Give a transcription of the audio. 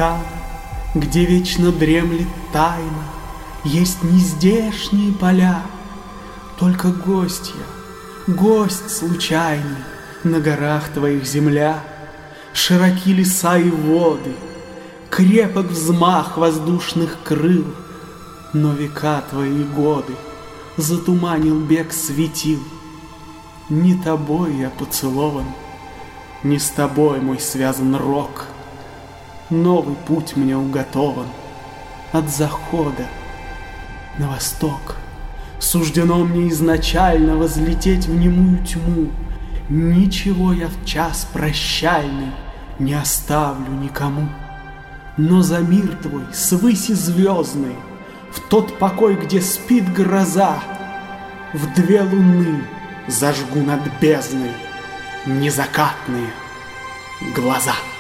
Там, где вечно дремлет тайна, есть нездешние поля. Только гость я, гость случайный, на горах твоих земля. Широки леса и воды, крепок взмах воздушных крыл, но века твои годы затуманил бег светил. Не тобой я поцелован, не с тобой мой связан рок. Новый путь мне уготован от захода на восток. Суждено мне изначально возлететь в немую тьму. Ничего я в час прощальный не оставлю никому. Но за мир твой свыси звездной, в тот покой, где спит гроза, в 2 луны зажгу над бездной незакатные глаза.